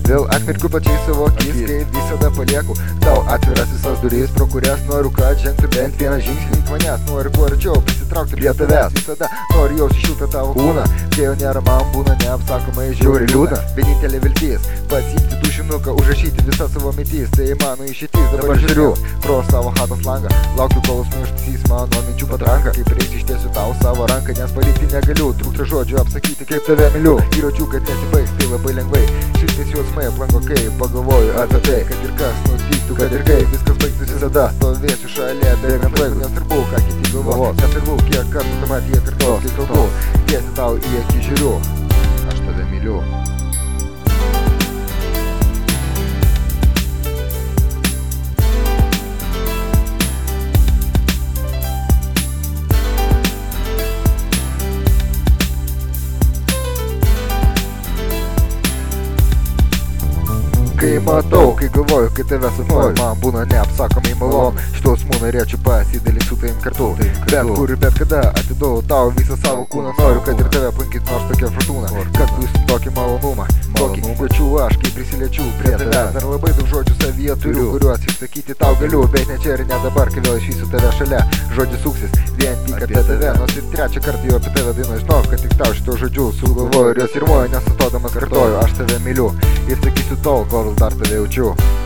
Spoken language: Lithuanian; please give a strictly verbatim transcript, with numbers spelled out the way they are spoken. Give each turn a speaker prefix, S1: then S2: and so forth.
S1: Vėl atmerkiu pačiai savo akis, kaip visada palieku tau atviras visas duris, pro kurias noriu, kad žengtų bent vieną žingsnį link manęs. Noriu kuo arčiau prisitraukti prie tavęs, visada noriu jausti šiltą tavo kūną. Kai jau nėra, man būna neapsakomai žiauriai liūdna. Vienintelė viltis pasiimti tušinuką, užrašyti visą savo mintis, tai mano išeitis. Dabar žiūriu pro savo chatos langą, laukiu kol užmirštasys mano minčių patranką. Kaip reiks ištiesiu tau savo ranką, nes palikti negaliu, trūksta žodžių apsakyti, kaip tave myliu. Ir jaučiu, kad nesibaigs tai labai lengvai, šiltis jausmai aplanko, kai pagalvoju apie tai, kad ir kas nutiktų, kad ir kaip viskas baigtųsi, visada stovėsiu šalia, bėgant laiko, nesvarbu, ką kiti galvos, nesvarbu, kiek kartų tą matį jie kartos, kai kalbu, tiesiai tau į akį žiūriu, aš tave myliu. Kai matau, kai galvoju, kai tave sapnuoju, man būna neapsakomai malonu. Šito jausmų norėčiau pasidalinti su tavim kartu. Bet kur ir bet kada atiduodu tau visą savo kūną. Noriu, kad ir tave aplankyt nors tokia fortūna, kad būsi tokį malonumą, tokį jaučiu aš, kai prisiliečiu prie tavęs. Dar labai daug žodžių savyje turiu, kuriuos išsakyti tau galiu, bet ne čia ir ne dabar, kai vėl išvysiu tave šalia. Žodžiai suksis vien tik apie tave, nors ir trečią kartą jau apie tave dainuoju. Žinau, kad tik tau šito žodžių sugalvoju ir jos rimuoju, nesustodamas kartoju, aš tave myliu ir sakysiu tol, kol dar tave jaučiu.